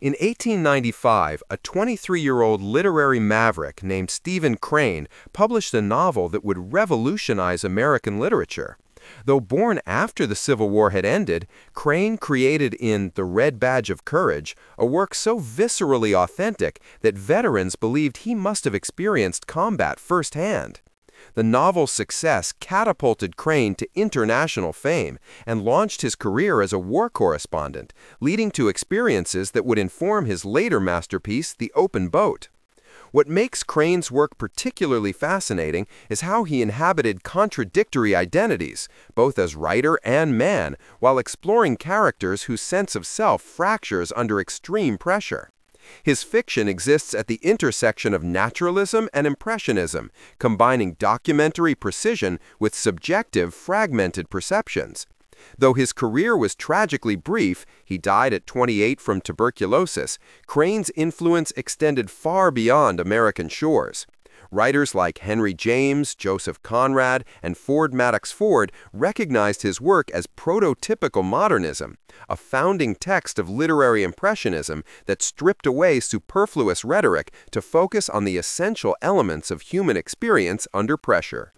In 1895, a 23-year-old literary maverick named Stephen Crane published a novel that would revolutionize American literature. Though born after the Civil War had ended, Crane created in The Red Badge of Courage a work so viscerally authentic that veterans believed he must have experienced combat firsthand. The novel's success catapulted Crane to international fame and launched his career as a war correspondent, leading to experiences that would inform his later masterpiece, The Open Boat. What makes Crane's work particularly fascinating is how he inhabited contradictory identities, both as writer and man, while exploring characters whose sense of self fractures under extreme pressure. His fiction exists at the intersection of naturalism and impressionism, combining documentary precision with subjective, fragmented perceptions. Though his career was tragically brief, he died at 28 from tuberculosis, Crane's influence extended far beyond American shores. Writers like Henry James, Joseph Conrad, and Ford Madox Ford recognized his work as prototypical modernism, a founding text of literary impressionism that stripped away superfluous rhetoric to focus on the essential elements of human experience under pressure.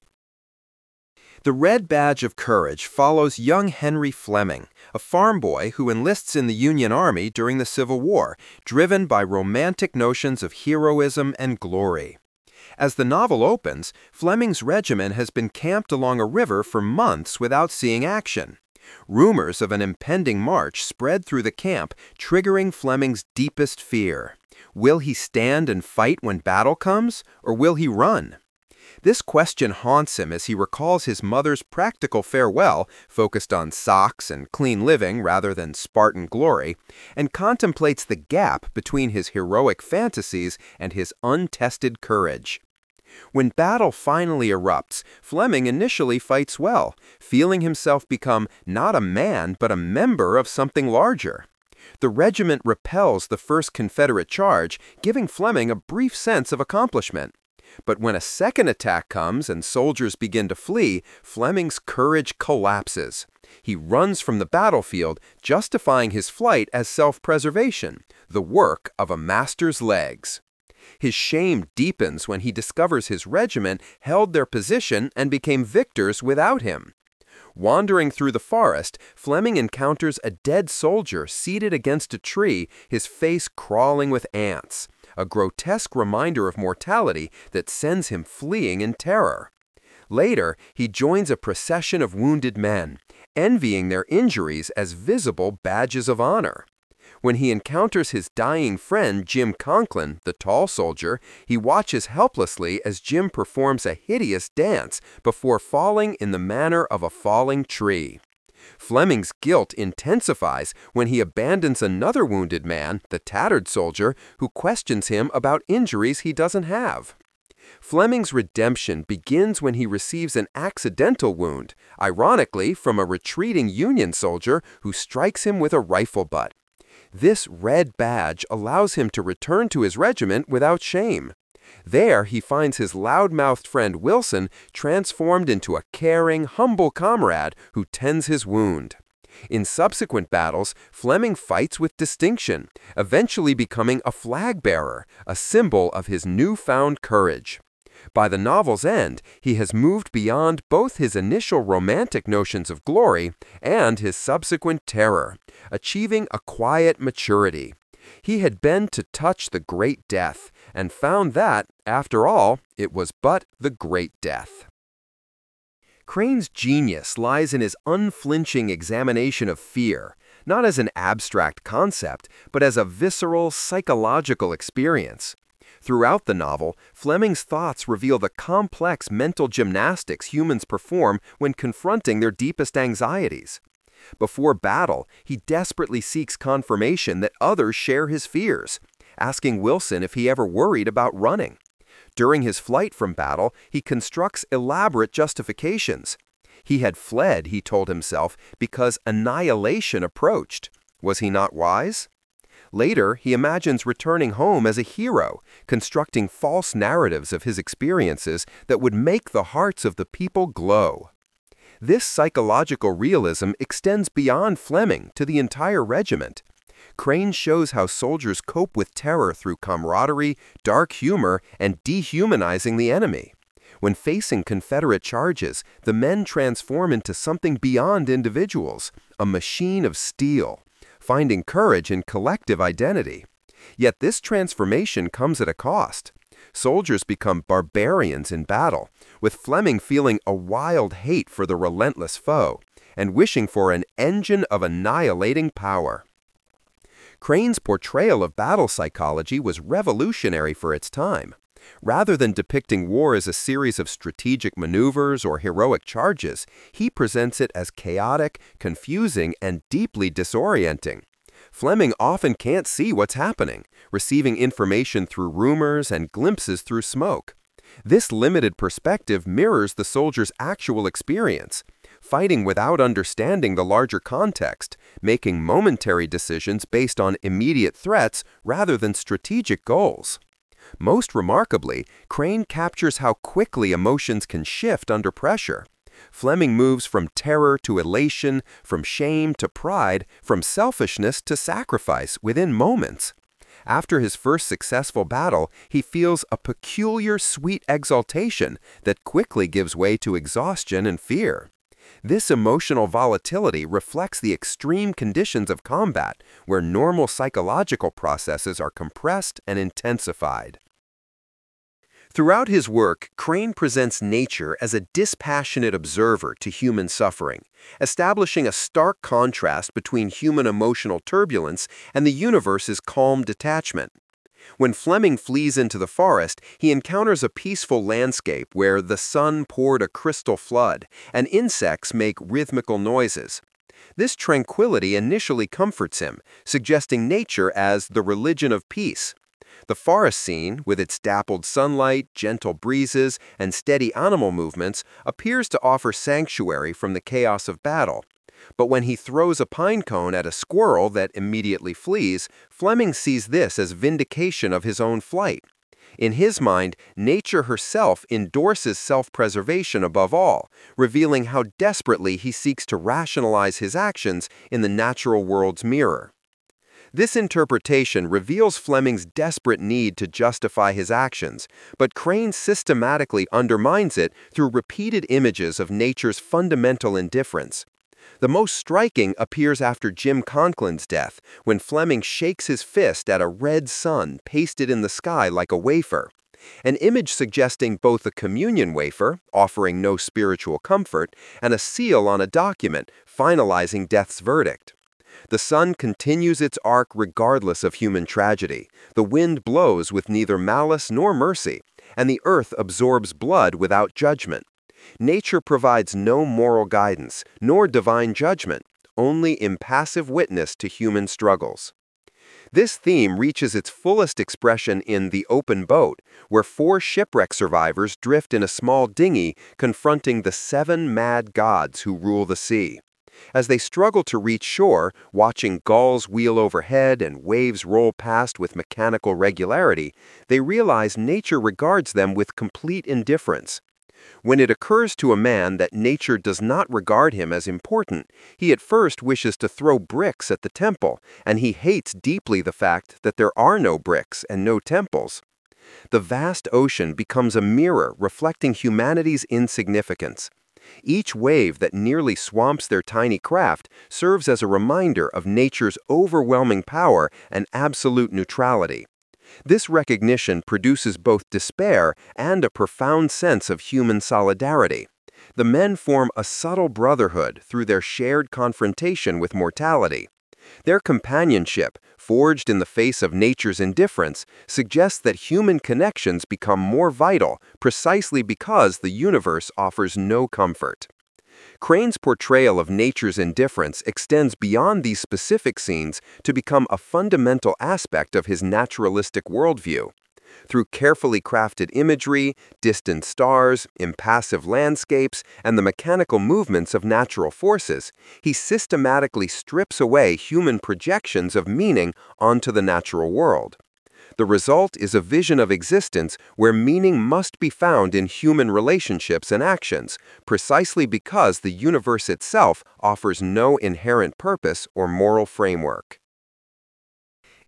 The Red Badge of Courage follows young Henry Fleming, a farm boy who enlists in the Union Army during the Civil War, driven by romantic notions of heroism and glory. As the novel opens, Fleming's regiment has been camped along a river for months without seeing action. Rumors of an impending march spread through the camp, triggering Fleming's deepest fear. Will he stand and fight when battle comes, or will he run? This question haunts him as he recalls his mother's practical farewell, focused on socks and clean living rather than Spartan glory, and contemplates the gap between his heroic fantasies and his untested courage. When battle finally erupts, Fleming initially fights well, feeling himself become not a man but a member of something larger. The regiment repels the first Confederate charge, giving Fleming a brief sense of accomplishment. But when a second attack comes and soldiers begin to flee, Fleming's courage collapses. He runs from the battlefield, justifying his flight as self-preservation, the work of a master's legs. His shame deepens when he discovers his regiment held their position and became victors without him. Wandering through the forest, Fleming encounters a dead soldier seated against a tree, his face crawling with ants, a grotesque reminder of mortality that sends him fleeing in terror. Later, he joins a procession of wounded men, envying their injuries as visible badges of honor. When he encounters his dying friend Jim Conklin, the tall soldier, he watches helplessly as Jim performs a hideous dance before falling in the manner of a falling tree. Fleming's guilt intensifies when he abandons another wounded man, the tattered soldier, who questions him about injuries he doesn't have. Fleming's redemption begins when he receives an accidental wound, ironically from a retreating Union soldier who strikes him with a rifle butt. This red badge allows him to return to his regiment without shame. There, he finds his loud-mouthed friend Wilson transformed into a caring, humble comrade who tends his wound. In subsequent battles, Fleming fights with distinction, eventually becoming a flag-bearer, a symbol of his newfound courage. By the novel's end, he has moved beyond both his initial romantic notions of glory and his subsequent terror, achieving a quiet maturity. He had been to touch the great death, and found that, after all, it was but the great death. Crane's genius lies in his unflinching examination of fear, not as an abstract concept, but as a visceral, psychological experience. Throughout the novel, Fleming's thoughts reveal the complex mental gymnastics humans perform when confronting their deepest anxieties. Before battle, he desperately seeks confirmation that others share his fears, asking Wilson if he ever worried about running. During his flight from battle, he constructs elaborate justifications. He had fled, he told himself, because annihilation approached. Was he not wise? Later, he imagines returning home as a hero, constructing false narratives of his experiences that would make the hearts of the people glow. This psychological realism extends beyond Fleming to the entire regiment. Crane shows how soldiers cope with terror through camaraderie, dark humor, and dehumanizing the enemy. When facing Confederate charges, the men transform into something beyond individuals, a machine of steel, finding courage in collective identity. Yet this transformation comes at a cost. Soldiers become barbarians in battle, with Fleming feeling a wild hate for the relentless foe and wishing for an engine of annihilating power. Crane's portrayal of battle psychology was revolutionary for its time. Rather than depicting war as a series of strategic maneuvers or heroic charges, he presents it as chaotic, confusing, and deeply disorienting. Fleming often can't see what's happening, receiving information through rumors and glimpses through smoke. This limited perspective mirrors the soldier's actual experience, fighting without understanding the larger context, making momentary decisions based on immediate threats rather than strategic goals. Most remarkably, Crane captures how quickly emotions can shift under pressure. Fleming moves from terror to elation, from shame to pride, from selfishness to sacrifice within moments. After his first successful battle, he feels a peculiar sweet exaltation that quickly gives way to exhaustion and fear. This emotional volatility reflects the extreme conditions of combat, where normal psychological processes are compressed and intensified. Throughout his work, Crane presents nature as a dispassionate observer to human suffering, establishing a stark contrast between human emotional turbulence and the universe's calm detachment. When Fleming flees into the forest, he encounters a peaceful landscape where the sun poured a crystal flood and insects make rhythmical noises. This tranquility initially comforts him, suggesting nature as the religion of peace. The forest scene, with its dappled sunlight, gentle breezes, and steady animal movements, appears to offer sanctuary from the chaos of battle. But when he throws a pine cone at a squirrel that immediately flees, Fleming sees this as vindication of his own flight. In his mind, nature herself endorses self-preservation above all, revealing how desperately he seeks to rationalize his actions in the natural world's mirror. This interpretation reveals Fleming's desperate need to justify his actions, but Crane systematically undermines it through repeated images of nature's fundamental indifference. The most striking appears after Jim Conklin's death, when Fleming shakes his fist at a red sun pasted in the sky like a wafer, an image suggesting both a communion wafer, offering no spiritual comfort, and a seal on a document, finalizing death's verdict. The sun continues its arc regardless of human tragedy. The wind blows with neither malice nor mercy, and the earth absorbs blood without judgment. Nature provides no moral guidance, nor divine judgment, only impassive witness to human struggles. This theme reaches its fullest expression in The Open Boat, where 4 shipwreck survivors drift in a small dinghy confronting the 7 mad gods who rule the sea. As they struggle to reach shore, watching gulls wheel overhead and waves roll past with mechanical regularity, they realize nature regards them with complete indifference. When it occurs to a man that nature does not regard him as important, he at first wishes to throw bricks at the temple, and he hates deeply the fact that there are no bricks and no temples. The vast ocean becomes a mirror reflecting humanity's insignificance. Each wave that nearly swamps their tiny craft serves as a reminder of nature's overwhelming power and absolute neutrality. This recognition produces both despair and a profound sense of human solidarity. The men form a subtle brotherhood through their shared confrontation with mortality. Their companionship, forged in the face of nature's indifference, suggests that human connections become more vital precisely because the universe offers no comfort. Crane's portrayal of nature's indifference extends beyond these specific scenes to become a fundamental aspect of his naturalistic worldview. Through carefully crafted imagery, distant stars, impassive landscapes, and the mechanical movements of natural forces, he systematically strips away human projections of meaning onto the natural world. The result is a vision of existence where meaning must be found in human relationships and actions, precisely because the universe itself offers no inherent purpose or moral framework.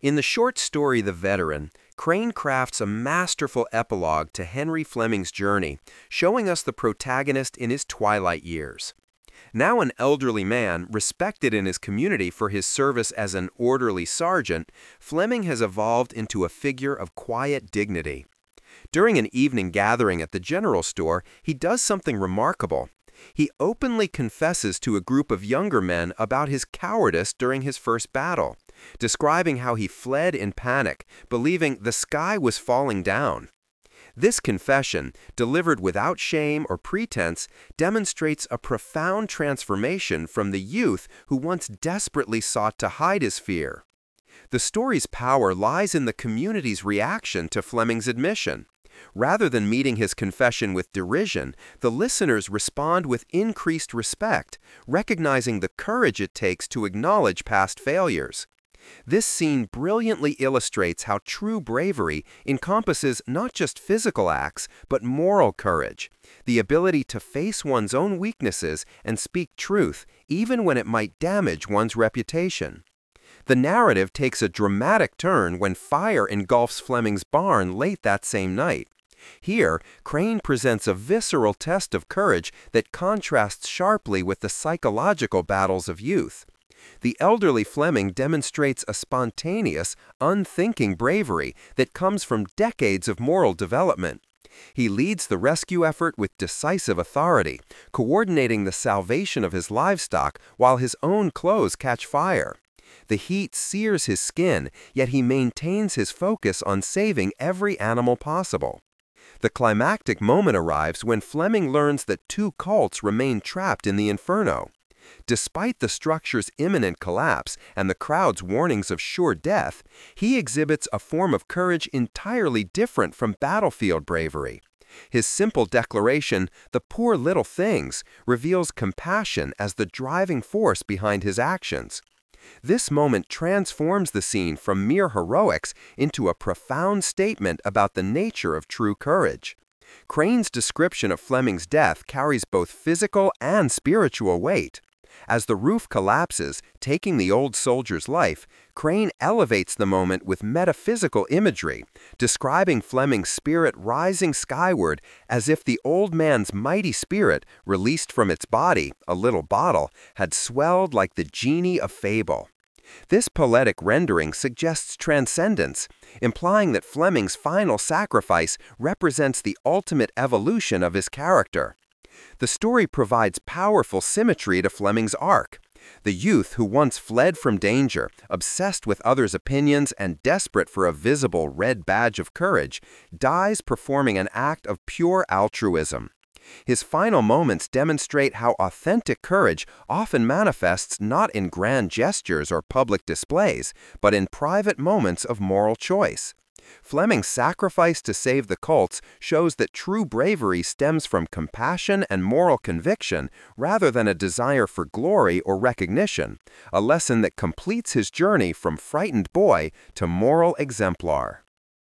In the short story The Veteran, Crane crafts a masterful epilogue to Henry Fleming's journey, showing us the protagonist in his twilight years. Now an elderly man, respected in his community for his service as an orderly sergeant, Fleming has evolved into a figure of quiet dignity. During an evening gathering at the general store, he does something remarkable. He openly confesses to a group of younger men about his cowardice during his first battle, describing how he fled in panic, believing the sky was falling down. This confession, delivered without shame or pretense, demonstrates a profound transformation from the youth who once desperately sought to hide his fear. The story's power lies in the community's reaction to Fleming's admission. Rather than meeting his confession with derision, the listeners respond with increased respect, recognizing the courage it takes to acknowledge past failures. This scene brilliantly illustrates how true bravery encompasses not just physical acts, but moral courage, the ability to face one's own weaknesses and speak truth, even when it might damage one's reputation. The narrative takes a dramatic turn when fire engulfs Fleming's barn late that same night. Here, Crane presents a visceral test of courage that contrasts sharply with the psychological battles of youth. The elderly Fleming demonstrates a spontaneous, unthinking bravery that comes from decades of moral development. He leads the rescue effort with decisive authority, coordinating the salvation of his livestock while his own clothes catch fire. The heat sears his skin, yet he maintains his focus on saving every animal possible. The climactic moment arrives when Fleming learns that two cults remain trapped in the inferno. Despite the structure's imminent collapse and the crowd's warnings of sure death, he exhibits a form of courage entirely different from battlefield bravery. His simple declaration, "The poor little things," reveals compassion as the driving force behind his actions. This moment transforms the scene from mere heroics into a profound statement about the nature of true courage. Crane's description of Fleming's death carries both physical and spiritual weight. As the roof collapses, taking the old soldier's life, Crane elevates the moment with metaphysical imagery, describing Fleming's spirit rising skyward as if the old man's mighty spirit, released from its body, a little bottle, had swelled like the genie of fable. This poetic rendering suggests transcendence, implying that Fleming's final sacrifice represents the ultimate evolution of his character. The story provides powerful symmetry to Fleming's arc. The youth who once fled from danger, obsessed with others' opinions and desperate for a visible red badge of courage, dies performing an act of pure altruism. His final moments demonstrate how authentic courage often manifests not in grand gestures or public displays, but in private moments of moral choice. Fleming's sacrifice to save the cults shows that true bravery stems from compassion and moral conviction rather than a desire for glory or recognition, a lesson that completes his journey from frightened boy to moral exemplar.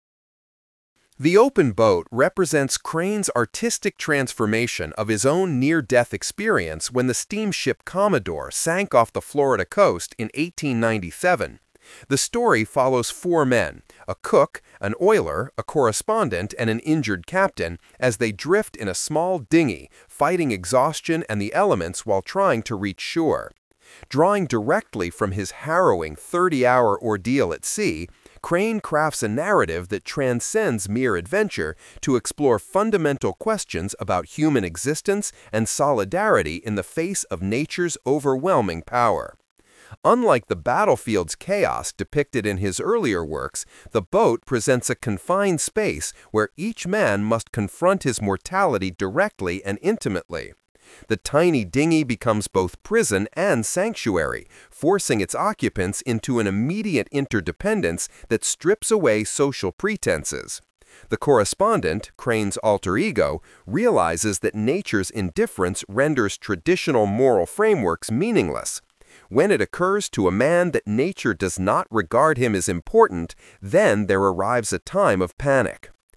The Open Boat represents Crane's artistic transformation of his own near-death experience when the steamship Commodore sank off the Florida coast in 1897. The story follows four men, a cook, an oiler, a correspondent, and an injured captain, as they drift in a small dinghy, fighting exhaustion and the elements while trying to reach shore. Drawing directly from his harrowing 30-hour ordeal at sea, Crane crafts a narrative that transcends mere adventure to explore fundamental questions about human existence and solidarity in the face of nature's overwhelming power. Unlike the battlefield's chaos depicted in his earlier works, the boat presents a confined space where each man must confront his mortality directly and intimately. The tiny dinghy becomes both prison and sanctuary, forcing its occupants into an immediate interdependence that strips away social pretenses. The correspondent, Crane's alter ego, realizes that nature's indifference renders traditional moral frameworks meaningless. When it occurs to a man that nature does not regard him as important, then there arrives a time of panic.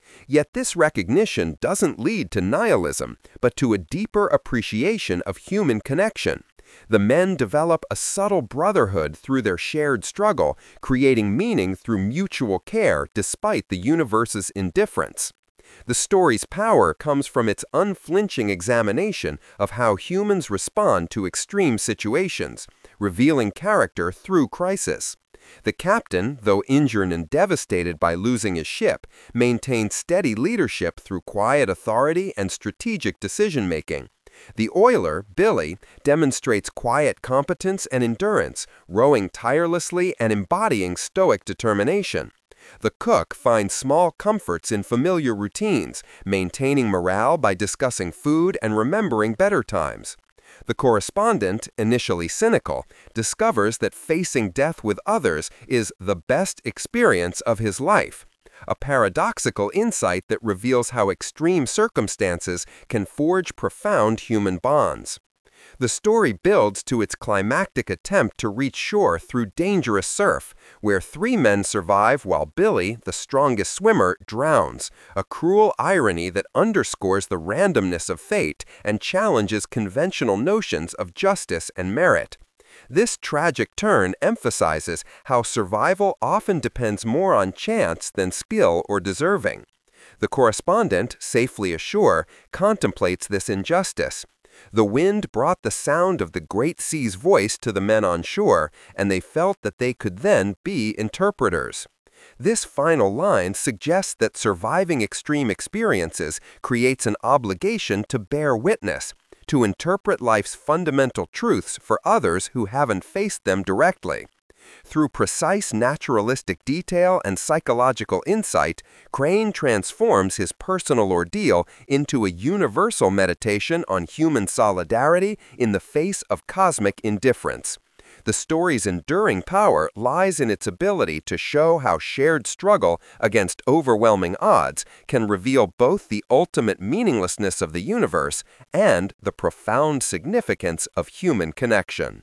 Yet this recognition doesn't lead to nihilism, but to a deeper appreciation of human connection. The men develop a subtle brotherhood through their shared struggle, creating meaning through mutual care despite the universe's indifference. The story's power comes from its unflinching examination of how humans respond to extreme situations, revealing character through crisis. The captain, though injured and devastated by losing his ship, maintained steady leadership through quiet authority and strategic decision-making. The oiler, Billy, demonstrates quiet competence and endurance, rowing tirelessly and embodying stoic determination. The cook finds small comforts in familiar routines, maintaining morale by discussing food and remembering better times. The correspondent, initially cynical, discovers that facing death with others is the best experience of his life, a paradoxical insight that reveals how extreme circumstances can forge profound human bonds. The story builds to its climactic attempt to reach shore through dangerous surf, where 3 men survive while Billy, the strongest swimmer, drowns, a cruel irony that underscores the randomness of fate and challenges conventional notions of justice and merit. This tragic turn emphasizes how survival often depends more on chance than skill or deserving. The correspondent, safely ashore, contemplates this injustice. The wind brought the sound of the great sea's voice to the men on shore, and they felt that they could then be interpreters. This final line suggests that surviving extreme experiences creates an obligation to bear witness, to interpret life's fundamental truths for others who haven't faced them directly. Through precise naturalistic detail and psychological insight, Crane transforms his personal ordeal into a universal meditation on human solidarity in the face of cosmic indifference. The story's enduring power lies in its ability to show how shared struggle against overwhelming odds can reveal both the ultimate meaninglessness of the universe and the profound significance of human connection.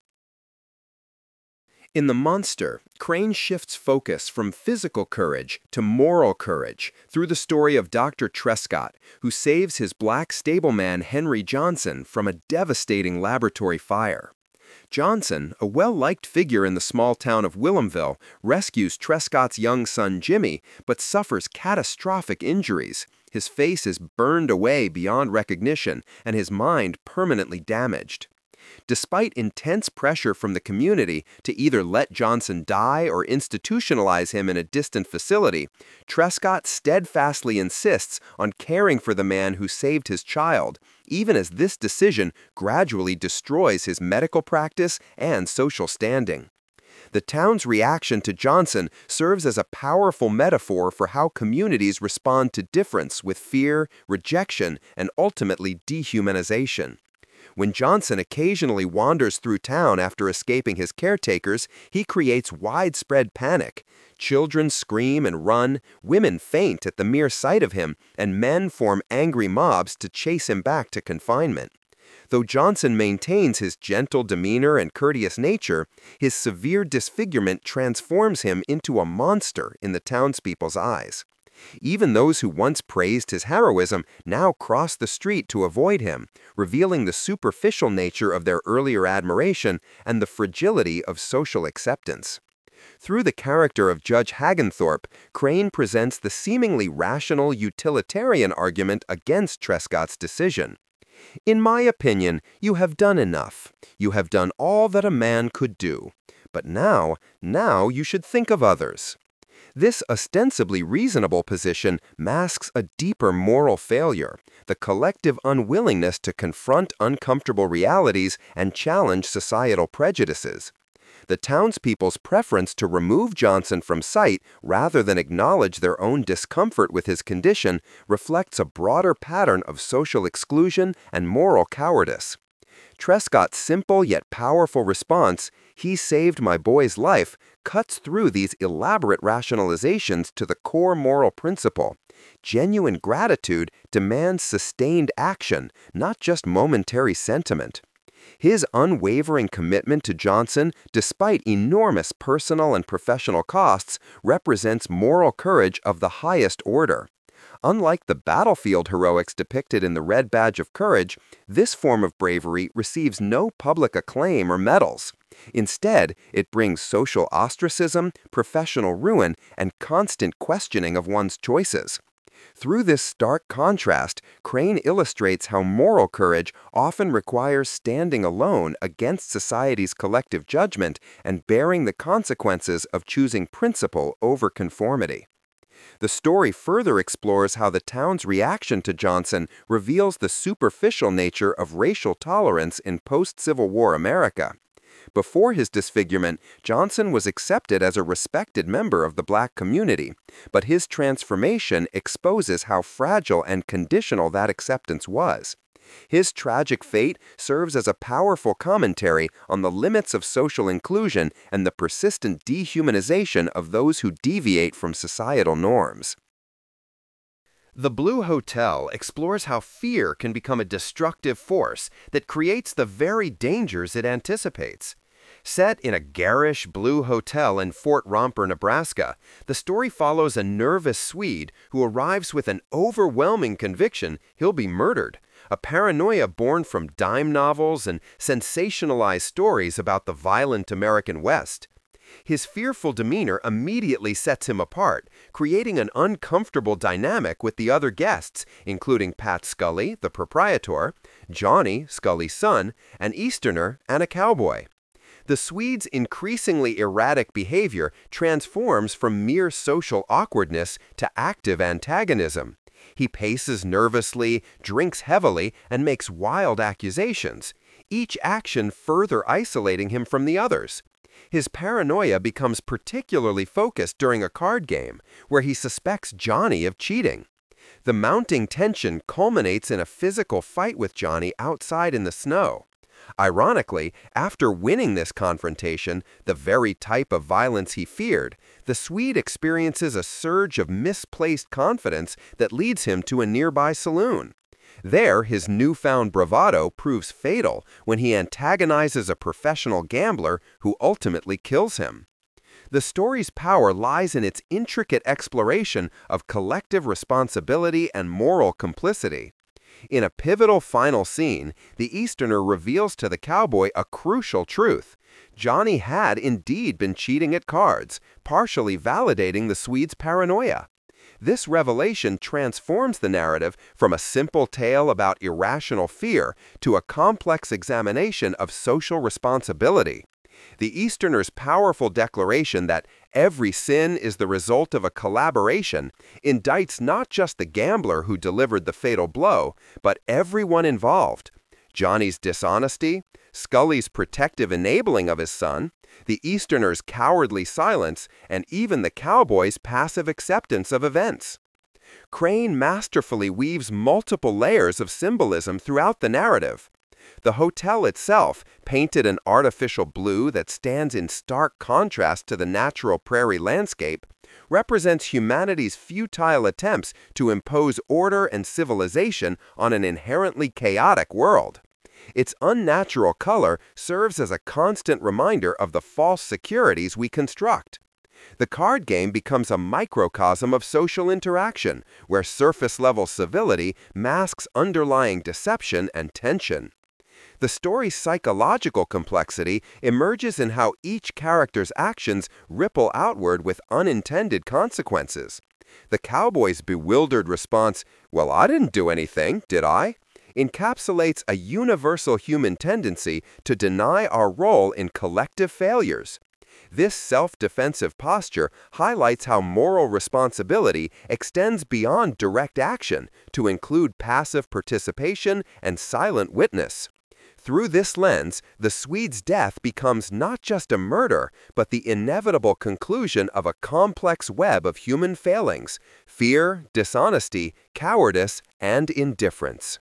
In The Monster, Crane shifts focus from physical courage to moral courage through the story of Dr. Trescott, who saves his black stableman Henry Johnson from a devastating laboratory fire. Johnson, a well-liked figure in the small town of Willamville, rescues Trescott's young son Jimmy, but suffers catastrophic injuries. His face is burned away beyond recognition, and his mind permanently damaged. Despite intense pressure from the community to either let Johnson die or institutionalize him in a distant facility, Trescott steadfastly insists on caring for the man who saved his child, even as this decision gradually destroys his medical practice and social standing. The town's reaction to Johnson serves as a powerful metaphor for how communities respond to difference with fear, rejection, and ultimately dehumanization. When Johnson occasionally wanders through town after escaping his caretakers, he creates widespread panic. Children scream and run, women faint at the mere sight of him, and men form angry mobs to chase him back to confinement. Though Johnson maintains his gentle demeanor and courteous nature, his severe disfigurement transforms him into a monster in the townspeople's eyes. Even those who once praised his heroism now cross the street to avoid him, revealing the superficial nature of their earlier admiration and the fragility of social acceptance. Through the character of Judge Hagenthorpe, Crane presents the seemingly rational utilitarian argument against Trescott's decision. In my opinion, you have done enough. You have done all that a man could do. But now you should think of others. This ostensibly reasonable position masks a deeper moral failure, the collective unwillingness to confront uncomfortable realities and challenge societal prejudices. The townspeople's preference to remove Johnson from sight rather than acknowledge their own discomfort with his condition reflects a broader pattern of social exclusion and moral cowardice. Trescott's simple yet powerful response, "He saved my boy's life," cuts through these elaborate rationalizations to the core moral principle. Genuine gratitude demands sustained action, not just momentary sentiment. His unwavering commitment to Johnson, despite enormous personal and professional costs, represents moral courage of the highest order. Unlike the battlefield heroics depicted in the Red Badge of Courage, this form of bravery receives no public acclaim or medals. Instead, it brings social ostracism, professional ruin, and constant questioning of one's choices. Through this stark contrast, Crane illustrates how moral courage often requires standing alone against society's collective judgment and bearing the consequences of choosing principle over conformity. The story further explores how the town's reaction to Johnson reveals the superficial nature of racial tolerance in post-Civil War America. Before his disfigurement, Johnson was accepted as a respected member of the black community, but his transformation exposes how fragile and conditional that acceptance was. His tragic fate serves as a powerful commentary on the limits of social inclusion and the persistent dehumanization of those who deviate from societal norms. The Blue Hotel explores how fear can become a destructive force that creates the very dangers it anticipates. Set in a garish blue hotel in Fort Romper, Nebraska, the story follows a nervous Swede who arrives with an overwhelming conviction he'll be murdered, a paranoia born from dime novels and sensationalized stories about the violent American West. His fearful demeanor immediately sets him apart, creating an uncomfortable dynamic with the other guests, including Pat Scully, the proprietor, Johnny, Scully's son, an Easterner, and a cowboy. The Swede's increasingly erratic behavior transforms from mere social awkwardness to active antagonism. He paces nervously, drinks heavily, and makes wild accusations, each action further isolating him from the others. His paranoia becomes particularly focused during a card game, where he suspects Johnny of cheating. The mounting tension culminates in a physical fight with Johnny outside in the snow. Ironically, after winning this confrontation, the very type of violence he feared, the Swede experiences a surge of misplaced confidence that leads him to a nearby saloon. There, his newfound bravado proves fatal when he antagonizes a professional gambler who ultimately kills him. The story's power lies in its intricate exploration of collective responsibility and moral complicity. In a pivotal final scene, the Easterner reveals to the cowboy a crucial truth. Johnny had indeed been cheating at cards, partially validating the Swede's paranoia. This revelation transforms the narrative from a simple tale about irrational fear to a complex examination of social responsibility. The Easterner's powerful declaration that every sin is the result of a collaboration indicts not just the gambler who delivered the fatal blow, but everyone involved. Johnny's dishonesty, Scully's protective enabling of his son, the Easterner's cowardly silence, and even the cowboy's passive acceptance of events. Crane masterfully weaves multiple layers of symbolism throughout the narrative. The hotel itself, painted an artificial blue that stands in stark contrast to the natural prairie landscape, represents humanity's futile attempts to impose order and civilization on an inherently chaotic world. Its unnatural color serves as a constant reminder of the false securities we construct. The card game becomes a microcosm of social interaction, where surface-level civility masks underlying deception and tension. The story's psychological complexity emerges in how each character's actions ripple outward with unintended consequences. The cowboy's bewildered response, "Well, I didn't do anything, did I?" encapsulates a universal human tendency to deny our role in collective failures. This self-defensive posture highlights how moral responsibility extends beyond direct action to include passive participation and silent witness. Through this lens, the Swede's death becomes not just a murder, but the inevitable conclusion of a complex web of human failings: fear, dishonesty, cowardice, and indifference.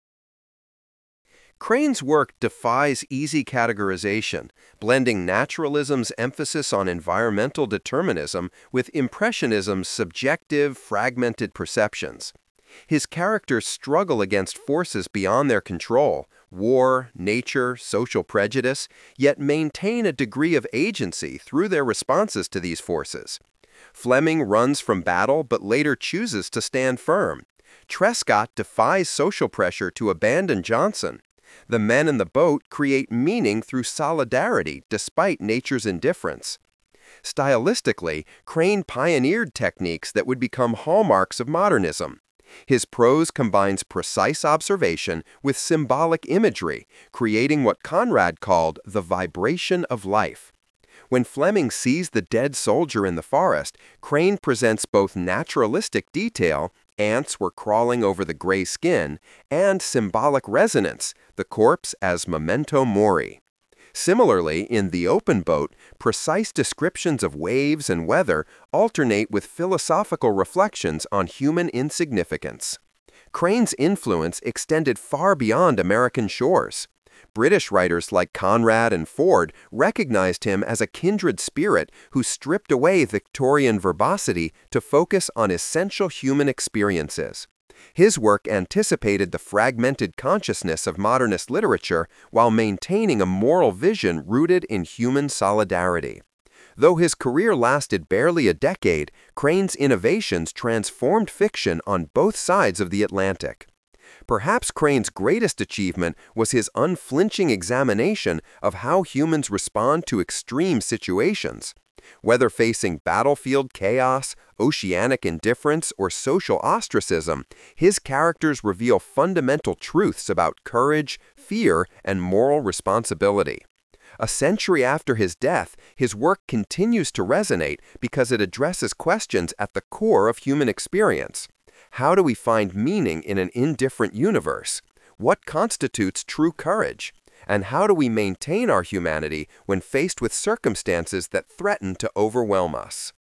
Crane's work defies easy categorization, blending naturalism's emphasis on environmental determinism with Impressionism's subjective, fragmented perceptions. His characters struggle against forces beyond their control, war, nature, social prejudice, yet maintain a degree of agency through their responses to these forces. Fleming runs from battle but later chooses to stand firm. Trescott defies social pressure to abandon Johnson. The men in the boat create meaning through solidarity despite nature's indifference. Stylistically, Crane pioneered techniques that would become hallmarks of modernism. His prose combines precise observation with symbolic imagery, creating what Conrad called the vibration of life. When Fleming sees the dead soldier in the forest, Crane presents both naturalistic detail, ants were crawling over the gray skin, and symbolic resonance, the corpse as memento mori. Similarly, in The Open Boat, precise descriptions of waves and weather alternate with philosophical reflections on human insignificance. Crane's influence extended far beyond American shores. British writers like Conrad and Ford recognized him as a kindred spirit who stripped away Victorian verbosity to focus on essential human experiences. His work anticipated the fragmented consciousness of modernist literature while maintaining a moral vision rooted in human solidarity. Though his career lasted barely a decade, Crane's innovations transformed fiction on both sides of the Atlantic. Perhaps Crane's greatest achievement was his unflinching examination of how humans respond to extreme situations. Whether facing battlefield chaos, oceanic indifference, or social ostracism, his characters reveal fundamental truths about courage, fear, and moral responsibility. A century after his death, his work continues to resonate because it addresses questions at the core of human experience. How do we find meaning in an indifferent universe? What constitutes true courage? And how do we maintain our humanity when faced with circumstances that threaten to overwhelm us?